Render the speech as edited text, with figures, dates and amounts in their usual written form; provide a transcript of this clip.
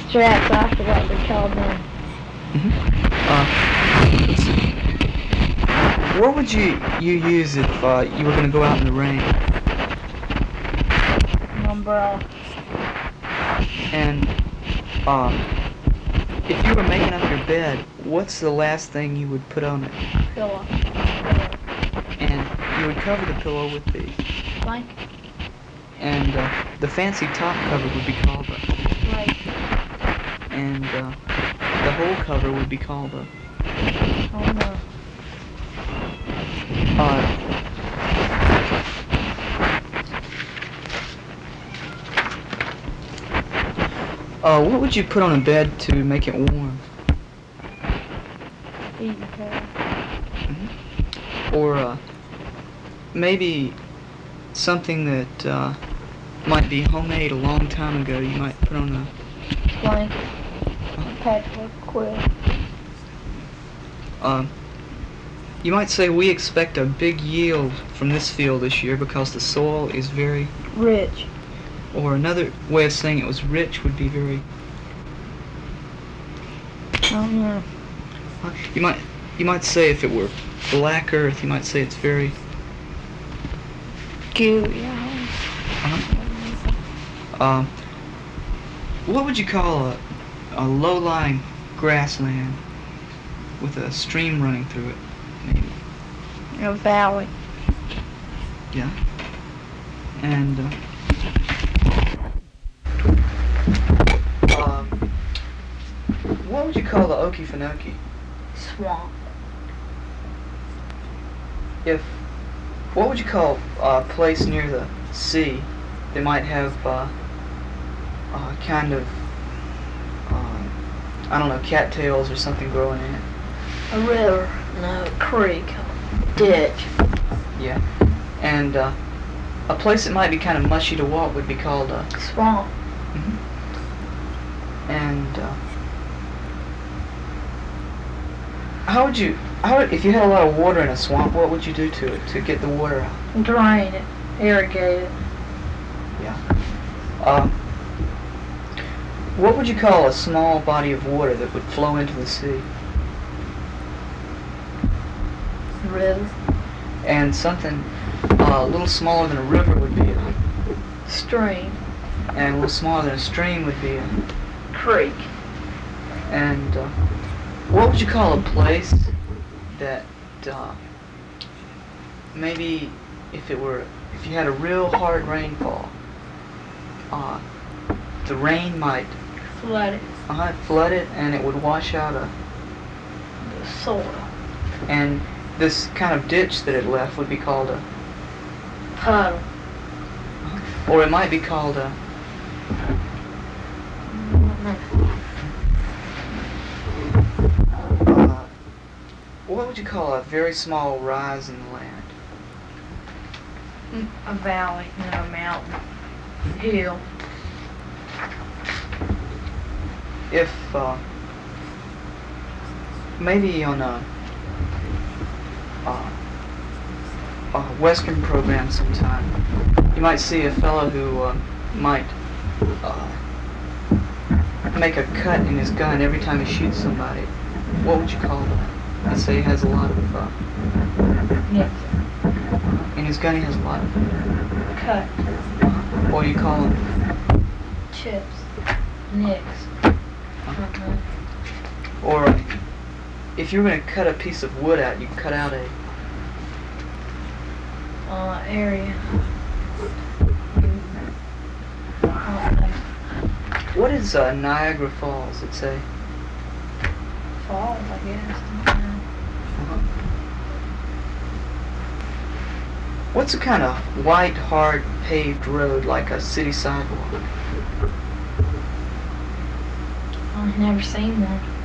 straps, I forgot what they called them. Let's see. What would you use if you were going to go out in the rain? An umbrella. And if you were making up your bed, what's the last thing you would put on it? Pillow. And you would cover the pillow with the Blanket. And the fancy top cover would be called a... Right. And the whole cover would be called a... Oh no. What would you put on a bed to make it warm? Eating pillow. Or maybe something that might be homemade a long time ago. You might put on a Blanket. A patchwork quilt. You might say we expect a big yield from this field this year because the soil is very rich. Or another way of saying it was rich would be very... Oh no. You might say if it were black earth, you might say it's very... Gooey. What would you call a low-lying grassland with a stream running through it, maybe? A valley. Yeah. And what would you call the Okefenokee? Swamp. What would you call a place near the sea that might have kind of I don't know, cattails or something growing in it? A river. No, a creek. Ditch. Yeah. And a place that might be kind of mushy to walk would be called a swamp. And if you had a lot of water in a swamp, what would you do to it to get the water out? Drain it. Irrigate it. Yeah. What would you call a small body of water that would flow into the sea? River. And something a little smaller than a river would be a stream. And a little smaller than a stream would be a creek. And what would you call a place that maybe if you had a real hard rainfall, the rain might flood it. Flood it, and it would wash out the soil. And this kind of ditch that it left would be called a puddle. Or it might be called a what would you call a very small rise in the land? A valley, a mountain, hill. If maybe on a Western program sometime, you might see a fellow who might make a cut in his gun every time he shoots somebody. What would you call that? Let's say he has a lot of in his gun he has a lot of cut. What do you call them? Chips. Nicks. Or if you were going to cut a piece of wood out, you cut out a area. What is Niagara Falls? It's a falls, I guess. What's a kind of white, hard, paved road like a city sidewalk? I've never seen one.